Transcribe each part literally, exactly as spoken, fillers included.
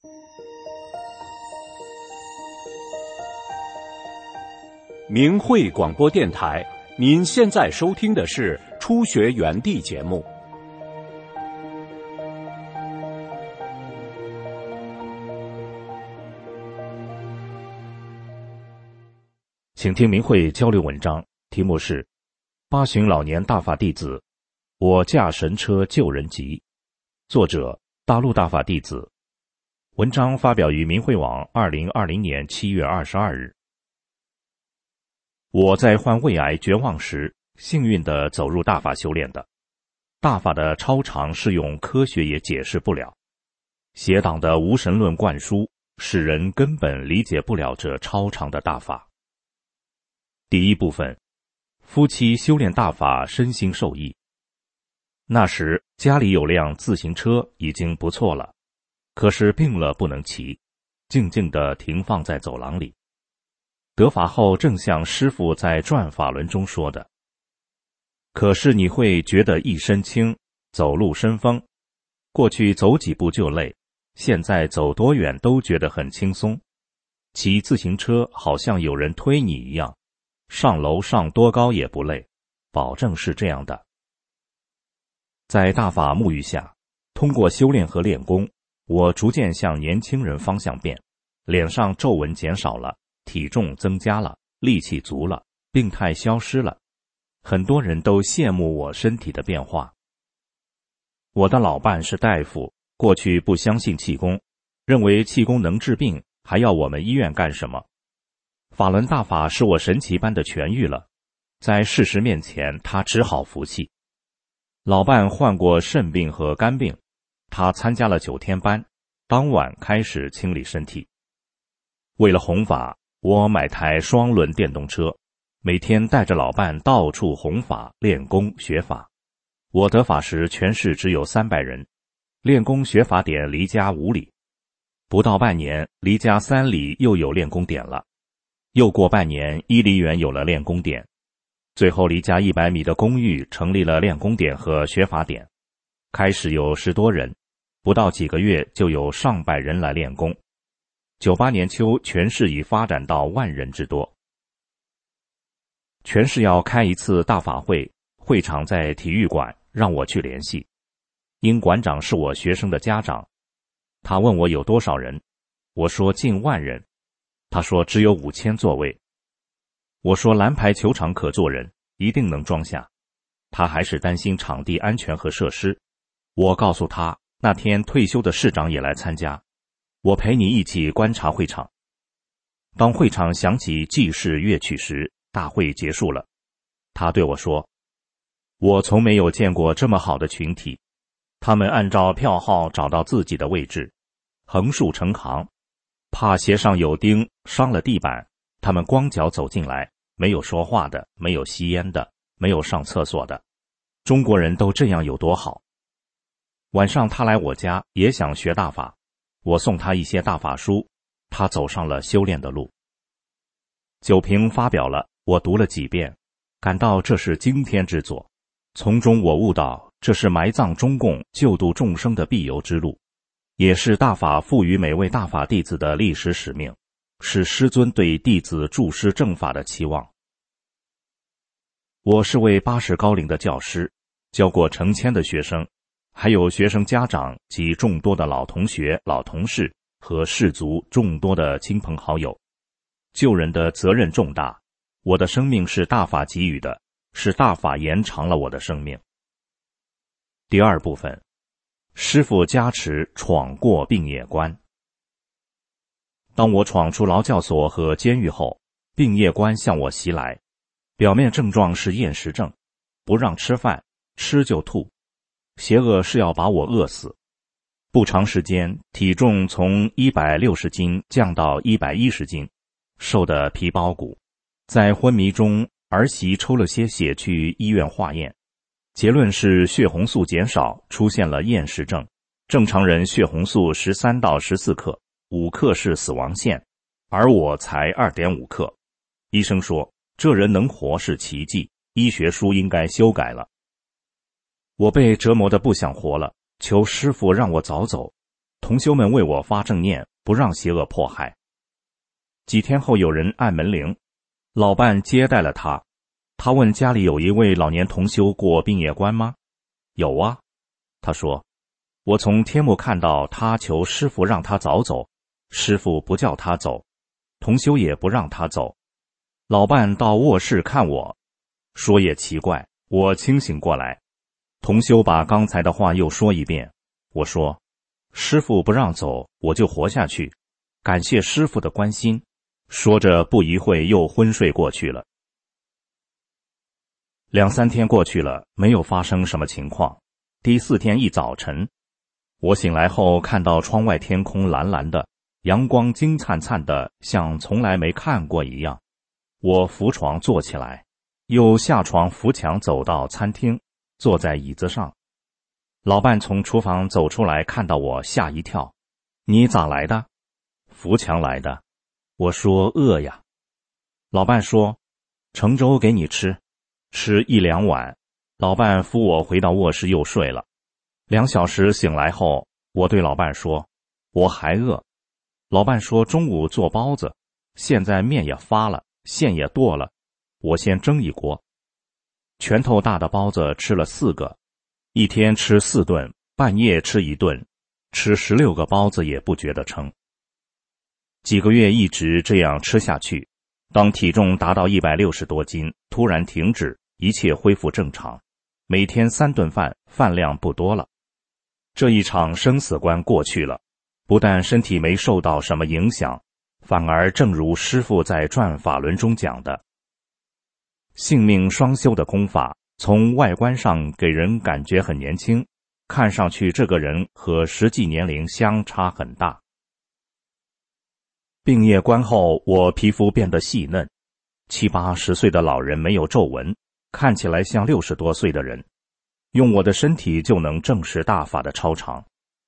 明慧广播电台，您现在收听的是初学园地节目。 请听明慧交流文章，题目是八旬老年大法弟子，我驾神车救人急，作者大陆大法弟子。文章发表于明慧网二零二零年七月二十二日。我在患胃癌绝望时，幸运地走入大法修炼的。大法的超常是用科学也解释不了，邪党的无神论灌输，使人根本理解不了这超常的大法。第一部分，夫妻修炼大法，身心受益。那时家里有辆自行车已经不错了，可是病了不能骑，静静地停放在走廊里。得法后正像师父在转法轮中说的，可是你会觉得一身轻，走路生风，过去走几步就累，现在走多远都觉得很轻松，骑自行车好像有人推你一样，上楼上多高也不累，保证是这样的。在大法沐浴下，通过修炼和练功，我逐渐向年轻人方向变，脸上皱纹减少了，体重增加了，力气足了，病态消失了，很多人都羡慕我身体的变化。我的老伴是大夫，过去不相信气功，认为气功能治病，还要我们医院干什么？法轮大法使我神奇般的痊愈了，在事实面前，他只好服气。老伴患过肾病和肝病，他参加了九天班，当晚开始清理身体。为了弘法，我买台双轮电动车，每天带着老伴到处弘法、练功、学法。我得法时全市只有三百人，练功学法点离家五里，不到半年，离家三里又有练功点了。又过半年，一里远有了练功点，最后离家一百米的公寓成立了练功点和学法点。开始有十多人，不到几个月就有上百人来练功。九八年秋，全市已发展到万人之多。全市要开一次大法会，会场在体育馆，让我去联系。因馆长是我学生的家长，他问我有多少人，我说近万人，他说只有五千座位。我说蓝牌球场可坐人，一定能装下。他还是担心场地安全和设施。我告诉他，那天退休的市长也来参加，我陪你一起观察会场。当会场响起祭祀乐曲时，大会结束了。他对我说，我从没有见过这么好的群体，他们按照票号找到自己的位置，横竖成行，怕鞋上有钉伤了地板，他们光脚走进来，没有说话的，没有吸烟的，没有上厕所的。中国人都这样有多好。晚上他来我家也想学大法，我送他一些大法书，他走上了修炼的路。酒瓶发表了，我读了几遍，感到这是惊天之作。从中我悟到，这是埋葬中共、救度众生的必由之路，也是大法赋予每位大法弟子的历史使命，是师尊对弟子注师正法的期望。我是位八十高龄的教师，教过成千的学生，还有学生家长及众多的老同学、老同事和氏族众多的亲朋好友。救人的责任重大，我的生命是大法给予的，是大法延长了我的生命。第二部分，师父加持闯过病业关。当我闯出劳教所和监狱后，病业关向我袭来，表面症状是厌食症，不让吃饭，吃就吐，邪恶是要把我饿死。不长时间，体重从一百六十斤降到一百一十斤，瘦得皮包骨。在昏迷中，儿媳抽了些血去医院化验，结论是血红素减少，出现了厌食症。正常人血红素十三到十四克，五克是死亡线，而我才 二点五克。医生说，这人能活是奇迹，医学书应该修改了。我被折磨得不想活了，求师父让我早走。 同修们为我发正念，不让邪恶迫害。几天后有人按门铃，老伴接待了他。他问家里有一位老年同修过病业关吗？有啊。他说，我从天幕看到他求师父让他早走，师父不叫他走，同修也不让他走。老伴到卧室看我，说也奇怪，我清醒过来。同修把刚才的话又说一遍。我说，师父不让走，我就活下去，感谢师父的关心。说着不一会又昏睡过去了。两三天过去了，没有发生什么情况。第四天一早晨，我醒来后看到窗外天空蓝蓝的，阳光金灿灿的，像从来没看过一样。我扶床坐起来，又下床扶墙走到餐厅，坐在椅子上。老伴从厨房走出来，看到我吓一跳，你咋来的？扶墙来的。我说饿呀。老伴说，盛粥给你吃，吃一两碗。老伴扶我回到卧室又睡了。两小时醒来后，我对老伴说，我还饿。老伴说，中午做包子，现在面也发了，馅也剁了，我先蒸一锅。拳头大的包子吃了四个，一天吃四顿，半夜吃一顿，吃十六个包子也不觉得撑。几个月一直这样吃下去，当体重达到一百六十多斤，突然停止，一切恢复正常，每天三顿饭，饭量不多了。这一场生死关过去了，不但身体没受到什么影响，反而正如师父在转法轮中讲的，性命双修的功法，从外观上给人感觉很年轻，看上去这个人和实际年龄相差很大。病业关后，我皮肤变得细嫩，七八十岁的老人没有皱纹，看起来像六十多岁的人，用我的身体就能证实大法的超常。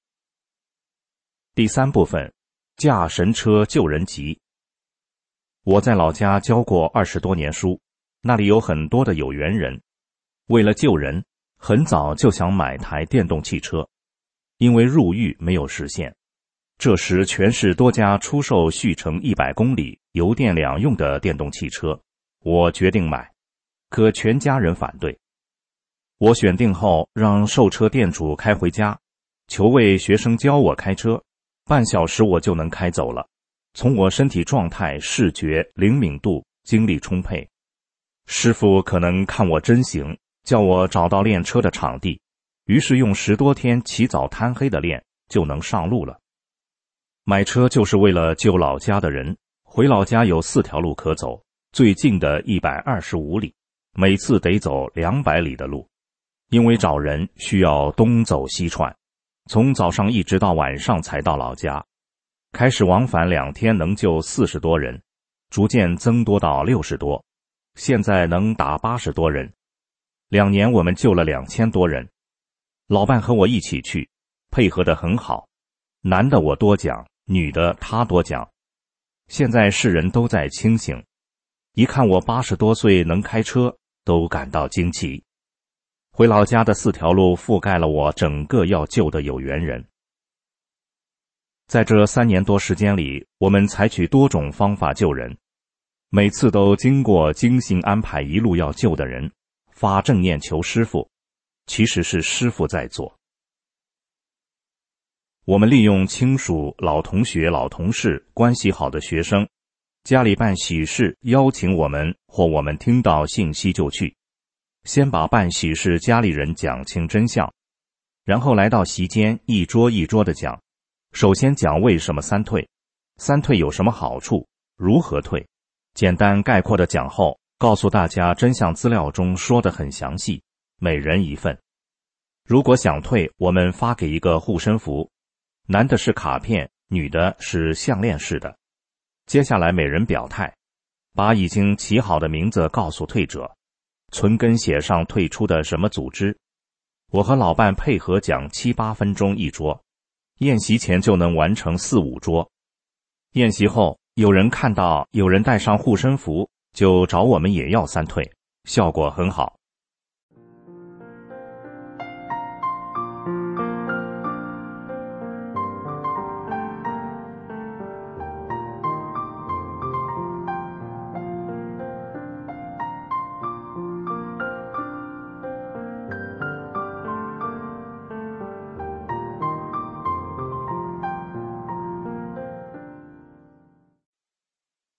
第三部分，驾神车救人急。我在老家教过二十多年书，那里有很多的有缘人，为了救人，很早就想买台电动汽车，因为入狱没有实现。这时全市多家出售续程一百公里油电两用的电动汽车，我决定买，可全家人反对。我选定后让售车店主开回家，求为学生教我开车，半小时我就能开走了。从我身体状态、视觉、灵敏度、精力充沛，师父可能看我真行，叫我找到练车的场地，于是用十多天起早贪黑的练，就能上路了。买车就是为了救老家的人，回老家有四条路可走，最近的一百二十五里，每次得走两百里的路。因为找人需要东走西窜，从早上一直到晚上才到老家。开始往返两天能救四十多人，逐渐增多到六十多，现在能达八十多人。两年我们救了两千多人。老伴和我一起去，配合得很好，男的我多讲，女的他多讲。现在世人都在清醒，一看我八十多岁能开车，都感到惊奇。回老家的四条路覆盖了我整个要救的有缘人。在这三年多时间里，我们采取多种方法救人，每次都经过精心安排一路要救的人，发正念求师父，其实是师父在做。我们利用亲属、老同学、老同事、关系好的学生，家里办喜事邀请我们，或我们听到信息就去，先把办喜事家里人讲清真相，然后来到席间一桌一桌的讲，首先讲为什么三退，三退有什么好处，如何退，简单概括的讲后，告诉大家真相资料中说得很详细，每人一份。如果想退，我们发给一个护身符，男的是卡片，女的是项链式的。接下来每人表态，把已经起好的名字告诉退者，存根写上退出的什么组织。我和老伴配合讲七八分钟一桌，宴席前就能完成四五桌。宴席后，有人看到有人带上护身符，就找我们也要三退，效果很好。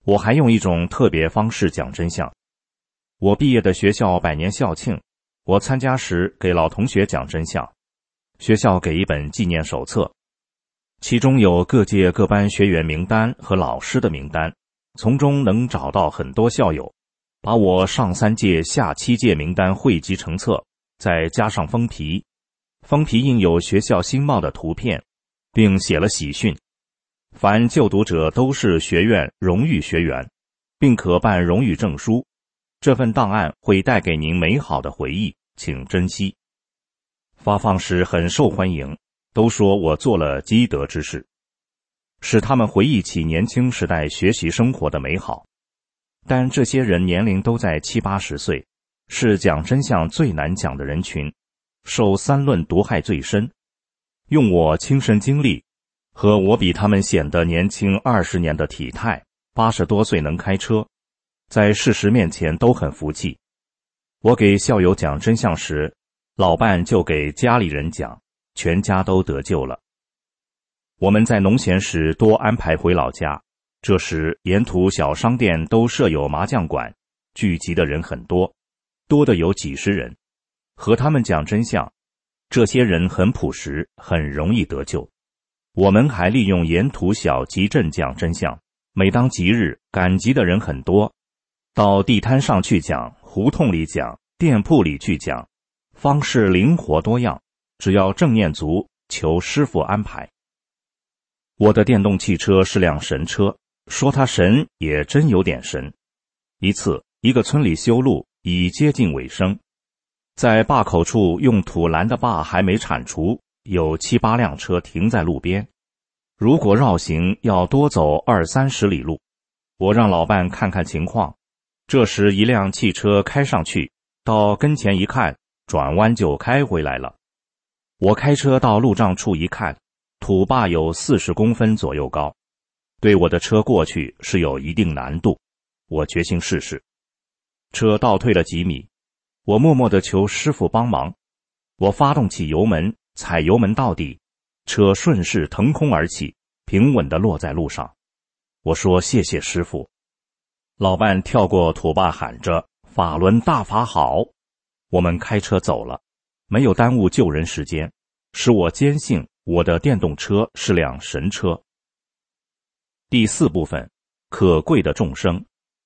我还用一种特别方式讲真相。我毕业的学校百年校庆，我参加时给老同学讲真相，学校给一本纪念手册，其中有各届各班学员名单和老师的名单，从中能找到很多校友，把我上三届下七届名单汇集成册，再加上封皮，封皮印有学校新貌的图片，并写了喜讯，凡就读者都是学院荣誉学员，并可办荣誉证书。这份档案会带给您美好的回忆，请珍惜。发放时很受欢迎，都说我做了积德之事，使他们回忆起年轻时代学习生活的美好。但这些人年龄都在七八十岁，是讲真相最难讲的人群，受三论毒害最深。用我亲身经历和我比他们显得年轻二十年的体态，八十多岁能开车，在事实面前都很服气。我给校友讲真相时，老伴就给家里人讲，全家都得救了。我们在农闲时多安排回老家，这时沿途小商店都设有麻将馆，聚集的人很多，多的有几十人。和他们讲真相，这些人很朴实，很容易得救。我们还利用沿途小集镇讲真相，每当吉日，赶集的人很多，到地摊上去讲，胡同里讲，店铺里去讲，方式灵活多样，只要正念足，求师父安排。我的电动汽车是辆神车，说它神也真有点神。一次，一个村里修路已接近尾声，在坝口处用土拦的坝还没铲除，有七八辆车停在路边。如果绕行要多走二三十里路，我让老伴看看情况。这时一辆汽车开上去，到跟前一看，转弯就开回来了。我开车到路障处一看，土坝有四十公分左右高，对我的车过去是有一定难度。我决心试试。车倒退了几米，我默默地求师傅帮忙。我发动起油门，踩油门到底，车顺势腾空而起，平稳地落在路上。我说谢谢师傅。老伴跳过土坝喊着法轮大法好。我们开车走了，没有耽误救人时间，使我坚信我的电动车是辆神车。第四部分，可贵的众生。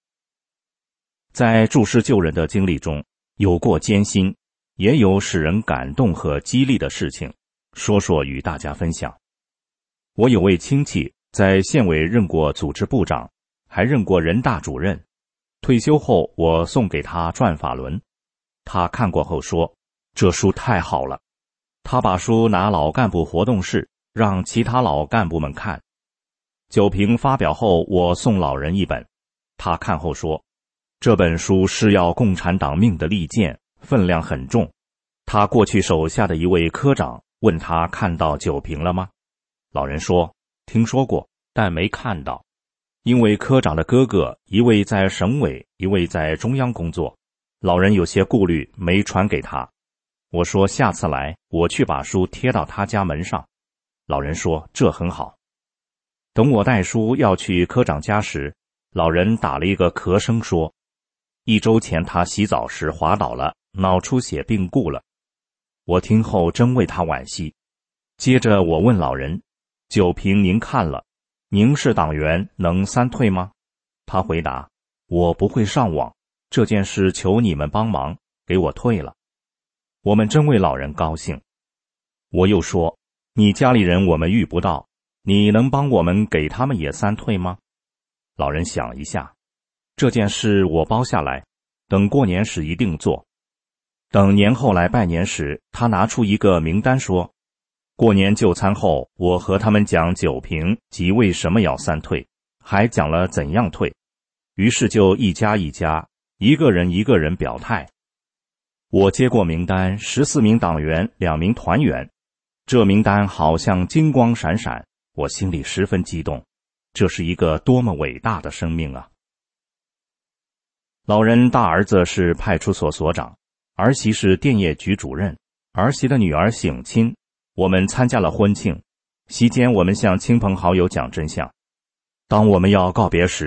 在注释救人的经历中，有过艰辛，也有使人感动和激励的事情，说说与大家分享。我有位亲戚在县委任过组织部长，还任过人大主任。退休后，我送给他《转法轮》，他看过后说，这书太好了。他把书拿老干部活动室，让其他老干部们看。酒瓶发表后，我送老人一本，他看后说，这本书是要共产党命的利剑，分量很重。他过去手下的一位科长问他看到酒瓶了吗？老人说，听说过，但没看到。因为科长的哥哥一位在省委，一位在中央工作，老人有些顾虑，没传给他。我说下次来，我去把书贴到他家门上。老人说这很好。等我带书要去科长家时，老人打了一个咳声说，一周前他洗澡时滑倒了，脑出血病故了。我听后真为他惋惜。接着我问老人，酒瓶您看了，您是党员，能三退吗？他回答，我不会上网，这件事求你们帮忙，给我退了。我们真为老人高兴。我又说，你家里人我们遇不到，你能帮我们给他们也三退吗？老人想一下，这件事我包下来，等过年时一定做。等年后来拜年时，他拿出一个名单说，过年就餐后，我和他们讲酒瓶及为什么要三退，还讲了怎样退。于是就一家一家，一个人一个人表态。我接过名单，十四名党员，两名团员。这名单好像金光闪闪，我心里十分激动。这是一个多么伟大的生命啊！老人大儿子是派出所所长，儿媳是电业局主任，儿媳的女儿省亲。我们参加了婚庆，席间我们向亲朋好友讲真相。当我们要告别时，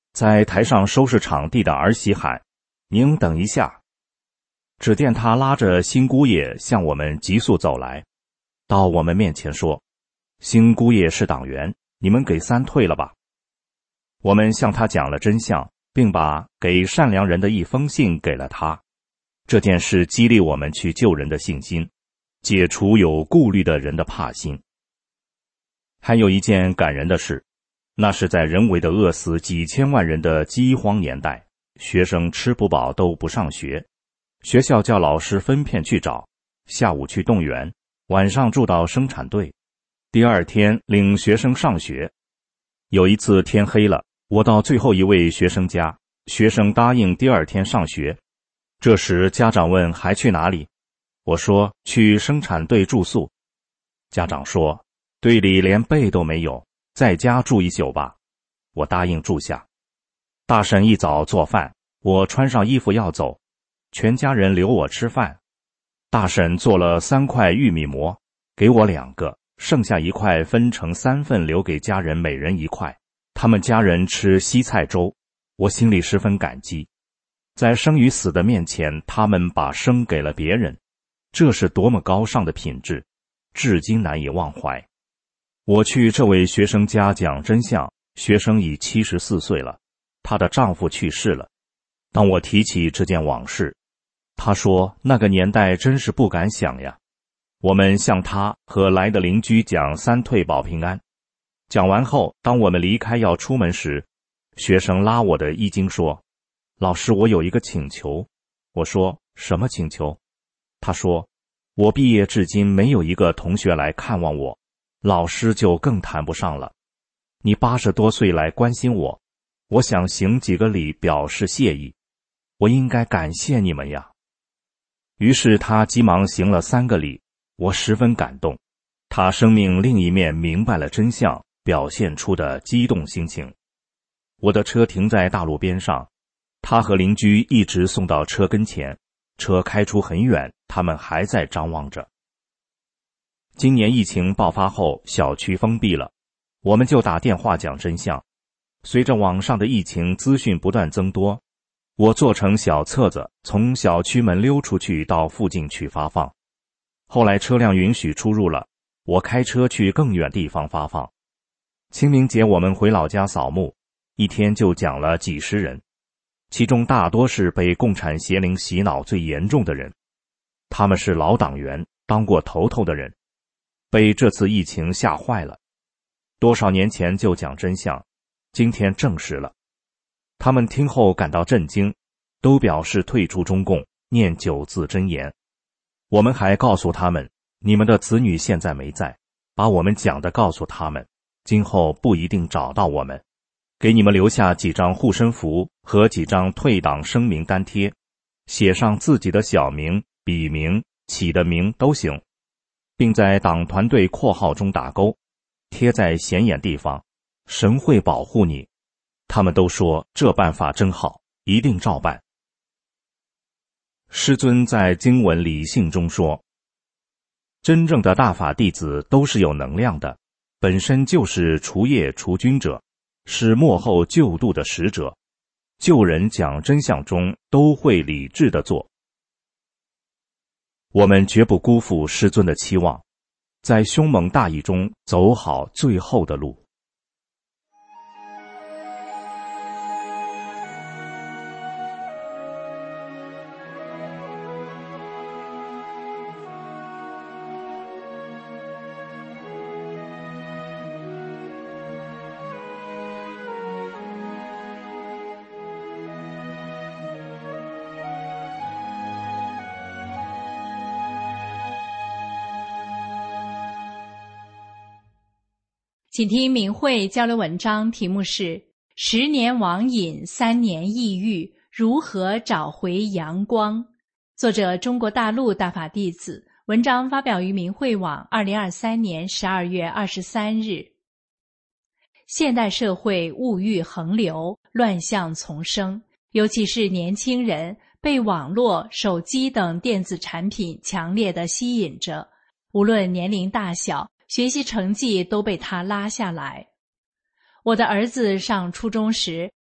在台上收拾场地的儿媳喊：“您等一下！”只见他拉着新姑爷向我们急速走来，到我们面前说：“新姑爷是党员，你们给三退了吧。”我们向他讲了真相，并把给善良人的一封信给了他。这件事激励我们去救人的信心，解除有顾虑的人的怕心。还有一件感人的事，那是在人为的饿死几千万人的饥荒年代，学生吃不饱都不上学，学校叫老师分片去找，下午去动员，晚上住到生产队，第二天领学生上学。有一次天黑了，我到最后一位学生家，学生答应第二天上学。这时家长问还去哪里？我说去生产队住宿。家长说队里连被都没有，在家住一宿吧。我答应住下。大婶一早做饭，我穿上衣服要走，全家人留我吃饭。大婶做了三块玉米馍，给我两个，剩下一块分成三份留给家人每人一块。他们家人吃西菜粥，我心里十分感激。在生与死的面前，他们把生给了别人，这是多么高尚的品质，至今难以忘怀。我去这位学生家讲真相，学生已七十四岁了，她的丈夫去世了。当我提起这件往事，她说那个年代真是不敢想呀。我们向她和来的邻居讲三退保平安。讲完后，当我们离开要出门时，学生拉我的衣襟说：“老师，我有一个请求。”我说：“什么请求？”他说：“我毕业至今没有一个同学来看望我，老师就更谈不上了。你八十多岁来关心我，我想行几个礼表示谢意，我应该感谢你们呀。”于是他急忙行了三个礼，我十分感动。他生命另一面明白了真相，表现出的激动心情。我的车停在大路边上，他和邻居一直送到车跟前，车开出很远，他们还在张望着。今年疫情爆发后，小区封闭了，我们就打电话讲真相。随着网上的疫情资讯不断增多，我做成小册子，从小区门溜出去到附近去发放。后来车辆允许出入了，我开车去更远地方发放。清明节我们回老家扫墓，一天就讲了几十人，其中大多是被共产邪灵洗脑最严重的人，他们是老党员，当过头头的人，被这次疫情吓坏了。多少年前就讲真相，今天证实了。他们听后感到震惊，都表示退出中共，念九字真言。我们还告诉他们，你们的子女现在没在，把我们讲的告诉他们，今后不一定找到我们，给你们留下几张护身符和几张退党声明单贴，写上自己的小名、笔名、起的名都行，并在党团队括号中打勾，贴在显眼地方，神会保护你。他们都说这办法真好，一定照办。师尊在经文理性中说，真正的大法弟子都是有能量的，本身就是除业除君者，是末后救度的使者，救人讲真相中都会理智地做。我们绝不辜负师尊的期望，在凶猛大义中走好最后的路。 请听明慧交流文章，题目是十年网瘾，三年抑郁，如何找回阳光？作者中国大陆大法弟子，文章发表于明慧网二零二三年十二月二十三日。现代社会物欲横流，乱象丛生，尤其是年轻人被网络、手机等电子产品强烈地吸引着，无论年龄大小，学习成绩都被他拉下来。我的儿子上初中时，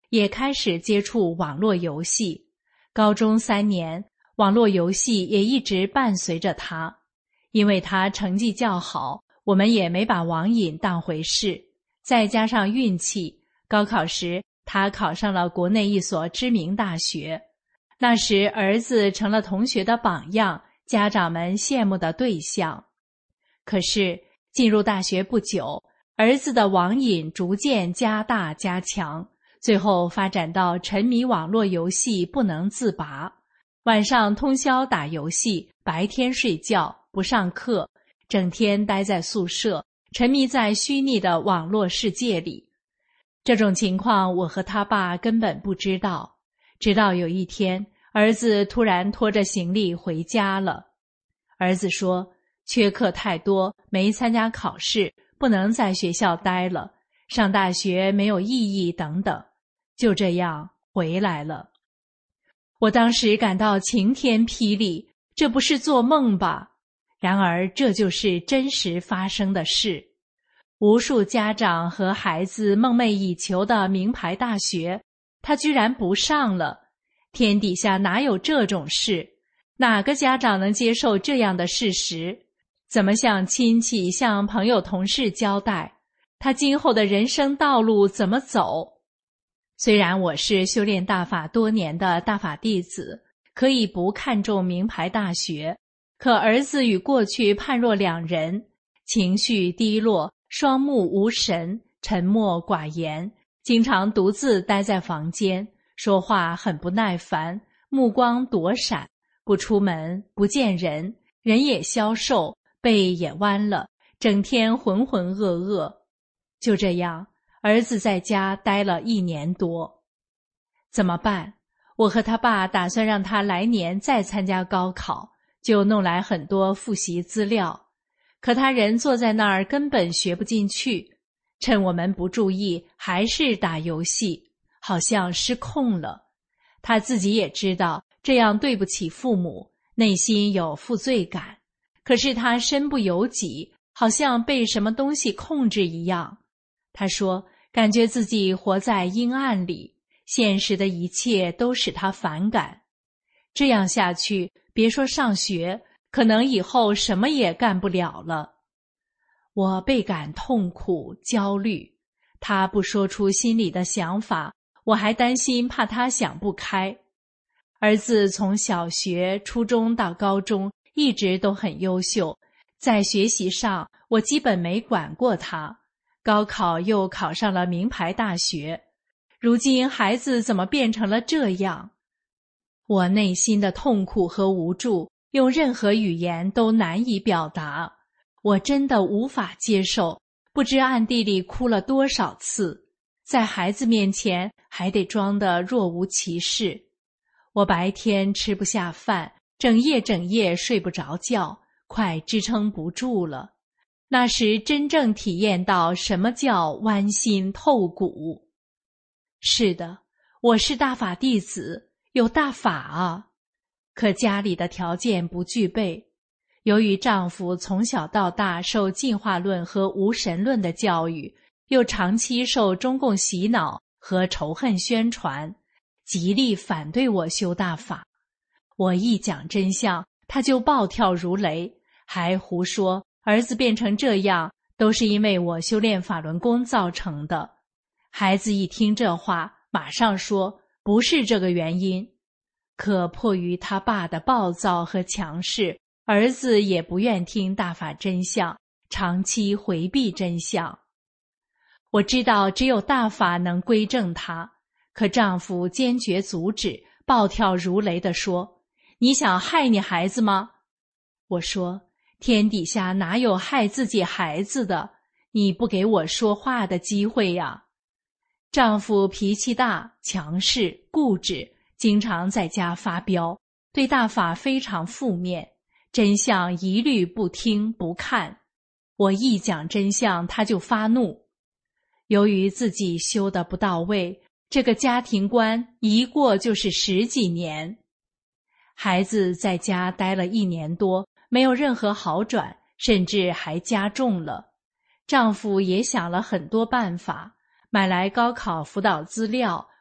也开始接触网络游戏。高中三年，网络游戏也一直伴随着他。因为他成绩较好，我们也没把网瘾当回事。再加上运气，高考时他考上了国内一所知名大学。那时儿子成了同学的榜样，家长们羡慕的对象。可是进入大学不久，儿子的网瘾逐渐加大加强，最后发展到沉迷网络游戏不能自拔，晚上通宵打游戏，白天睡觉不上课，整天待在宿舍，沉迷在虚拟的网络世界里。这种情况我和他爸根本不知道，直到有一天，儿子突然拖着行李回家了。儿子说，缺课太多，没参加考试，不能在学校待了，上大学没有意义等等，就这样回来了。我当时感到晴天霹雳，这不是做梦吧？然而这就是真实发生的事。无数家长和孩子梦寐以求的名牌大学，他居然不上了。天底下哪有这种事？哪个家长能接受这样的事实？怎么向亲戚、向朋友、同事交代？他今后的人生道路怎么走？虽然我是修炼大法多年的大法弟子，可以不看重名牌大学，可儿子与过去判若两人，情绪低落，双目无神，沉默寡言，经常独自待在房间，说话很不耐烦，目光躲闪，不出门，不见人，人也消瘦，背也弯了，整天浑浑噩噩。就这样，儿子在家待了一年多。怎么办？我和他爸打算让他来年再参加高考，就弄来很多复习资料。可他人坐在那儿根本学不进去，趁我们不注意还是打游戏，好像失控了。他自己也知道这样对不起父母，内心有负罪感，可是他身不由己，好像被什么东西控制一样。他说，感觉自己活在阴暗里，现实的一切都使他反感。这样下去，别说上学，可能以后什么也干不了了。我倍感痛苦、焦虑。他不说出心里的想法，我还担心怕他想不开。儿子从小学、初中到高中一直都很优秀，在学习上我基本没管过他。高考又考上了名牌大学，如今孩子怎么变成了这样？我内心的痛苦和无助，用任何语言都难以表达。我真的无法接受，不知暗地里哭了多少次，在孩子面前还得装得若无其事。我白天吃不下饭，整夜整夜睡不着觉，快支撑不住了。那时真正体验到什么叫剜心透骨。是的，我是大法弟子，有大法啊，可家里的条件不具备。由于丈夫从小到大受进化论和无神论的教育，又长期受中共洗脑和仇恨宣传，极力反对我修大法。我一讲真相，他就暴跳如雷，还胡说儿子变成这样都是因为我修炼法轮功造成的。孩子一听这话，马上说不是这个原因。可迫于他爸的暴躁和强势，儿子也不愿听大法真相，长期回避真相。我知道只有大法能归正他，可丈夫坚决阻止，暴跳如雷地说：你想害你孩子吗？我说，天底下哪有害自己孩子的？你不给我说话的机会呀！丈夫脾气大、强势、固执，经常在家发飙，对大法非常负面，真相一律不听不看。我一讲真相，他就发怒。由于自己修得不到位，这个家庭观一过就是十几年。孩子在家待了一年多，没有任何好转，甚至还加重了。丈夫也想了很多办法，买来高考辅导资料，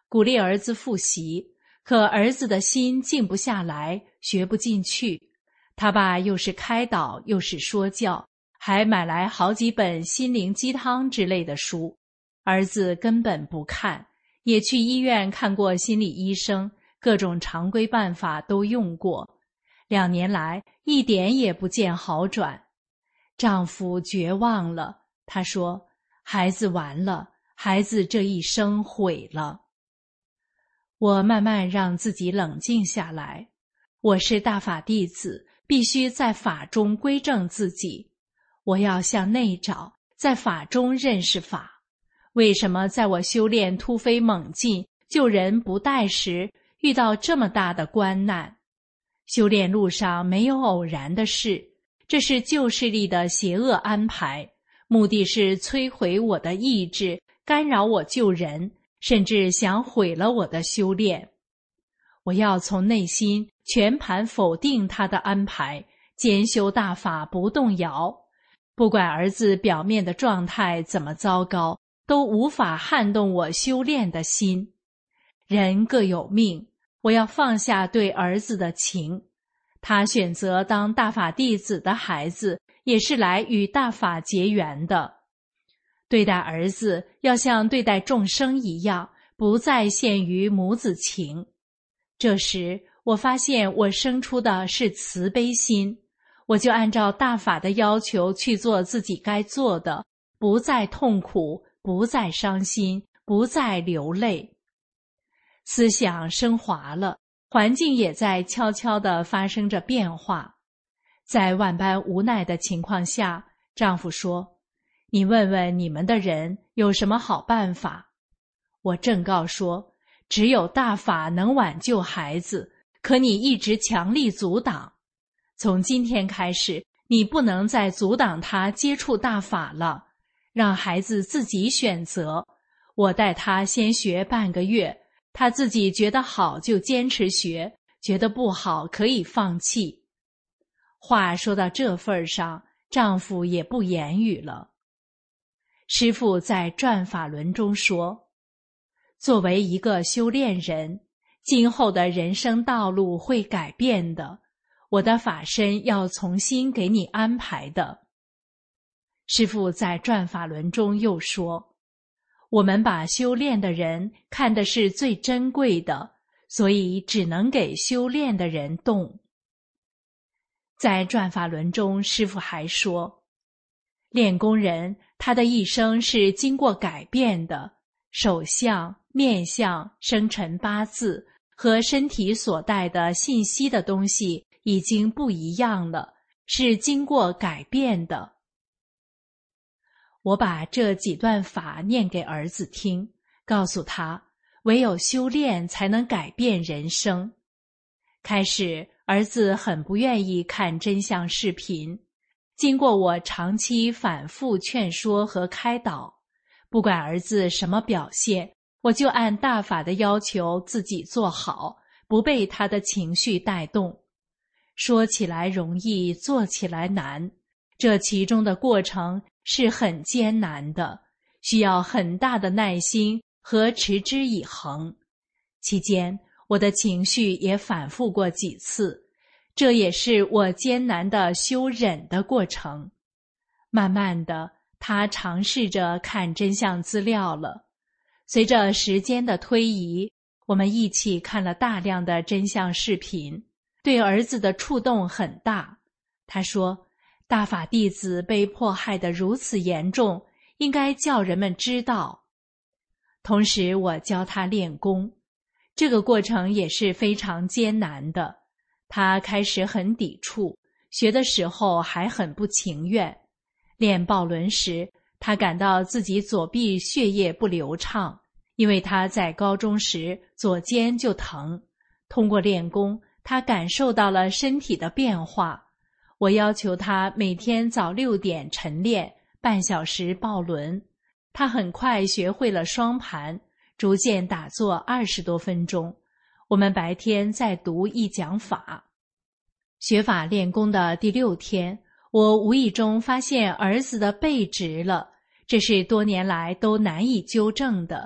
鼓励儿子复习，可儿子的心静不下来，学不进去。他爸又是开导又是说教，还买来好几本心灵鸡汤之类的书，儿子根本不看，也去医院看过心理医生，各种常规办法都用过，两年来一点也不见好转。丈夫绝望了，他说：孩子完了，孩子这一生毁了。我慢慢让自己冷静下来，我是大法弟子，必须在法中归正自己。我要向内找，在法中认识法。为什么在我修炼突飞猛进、救人不怠时，遇到这么大的关难？修炼路上没有偶然的事，这是旧势力的邪恶安排，目的是摧毁我的意志，干扰我救人，甚至想毁了我的修炼。我要从内心全盘否定他的安排，兼修大法不动摇。不管儿子表面的状态怎么糟糕，都无法撼动我修炼的心。人各有命，我要放下对儿子的情。他选择当大法弟子的孩子，也是来与大法结缘的。对待儿子要像对待众生一样，不再限于母子情。这时我发现我生出的是慈悲心，我就按照大法的要求去做自己该做的，不再痛苦，不再伤心，不再流泪。思想升华了，环境也在悄悄地发生着变化。在万般无奈的情况下，丈夫说：你问问你们的人有什么好办法？我正告说，只有大法能挽救孩子，可你一直强力阻挡。从今天开始，你不能再阻挡他接触大法了，让孩子自己选择。我带他先学半个月，他自己觉得好就坚持学，觉得不好可以放弃。话说到这份上，丈夫也不言语了。师父在转法轮中说，作为一个修炼人，今后的人生道路会改变的，我的法身要重新给你安排的。师父在转法轮中又说，我们把修炼的人看的是最珍贵的，所以只能给修炼的人动。在转法轮中，师父还说，练功人他的一生是经过改变的，手相、面相、生辰八字和身体所带的信息的东西已经不一样了，是经过改变的。我把这几段法念给儿子听，告诉他，唯有修炼才能改变人生。开始，儿子很不愿意看真相视频，经过我长期反复劝说和开导，不管儿子什么表现，我就按大法的要求自己做好，不被他的情绪带动。说起来容易，做起来难，这其中的过程是很艰难的，需要很大的耐心和持之以恒。期间，我的情绪也反复过几次，这也是我艰难的修忍的过程。慢慢的，他尝试着看真相资料了。随着时间的推移，我们一起看了大量的真相视频，对儿子的触动很大。他说，大法弟子被迫害得如此严重，应该叫人们知道。同时我教他练功，这个过程也是非常艰难的。他开始很抵触，学的时候还很不情愿。练抱轮时，他感到自己左臂血液不流畅，因为他在高中时左肩就疼。通过练功，他感受到了身体的变化。我要求他每天早六点晨练，半小时抱轮。他很快学会了双盘，逐渐打坐二十多分钟。我们白天再读一讲法。学法练功的第六天，我无意中发现儿子的背直了，这是多年来都难以纠正的，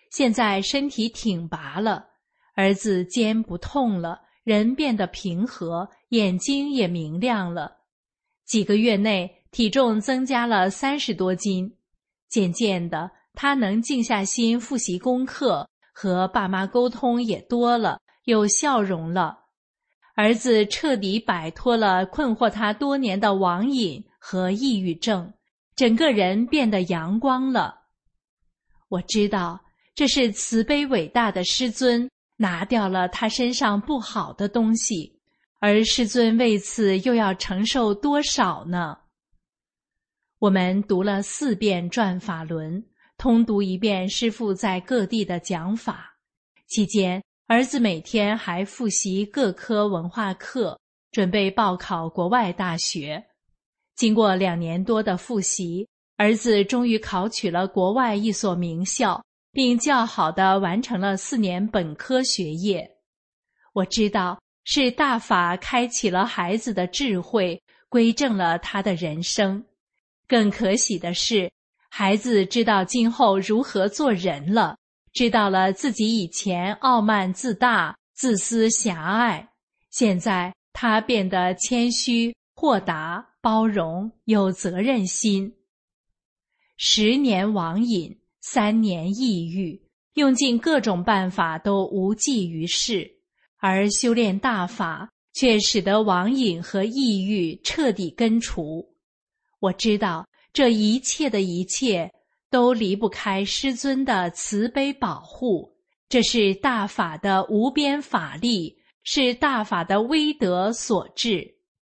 现在身体挺拔了，儿子肩不痛了，人变得平和，眼睛也明亮了。几个月内，体重增加了三十多斤。渐渐的，他能静下心复习功课，和爸妈沟通也多了，有笑容了。儿子彻底摆脱了困惑他多年的网瘾和抑郁症，整个人变得阳光了。我知道，这是慈悲伟大的师尊拿掉了他身上不好的东西，而师尊为此又要承受多少呢？我们读了四遍转法轮，通读一遍师父在各地的讲法。期间，儿子每天还复习各科文化课，准备报考国外大学。经过两年多的复习，儿子终于考取了国外一所名校，并较好地完成了四年本科学业。我知道，是大法开启了孩子的智慧，归正了他的人生。更可喜的是，孩子知道今后如何做人了，知道了自己以前傲慢自大、自私狭隘，现在他变得谦虚、豁达、包容、有责任心。十年网瘾，三年抑郁，用尽各种办法都无济于事，而修炼大法却使得网瘾和抑郁彻底根除。我知道这一切的一切都离不开师尊的慈悲保护，这是大法的无边法力，是大法的威德所致。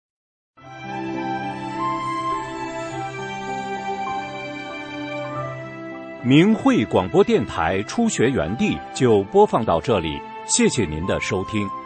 明慧广播电台初学园地就播放到这里，谢谢您的收听。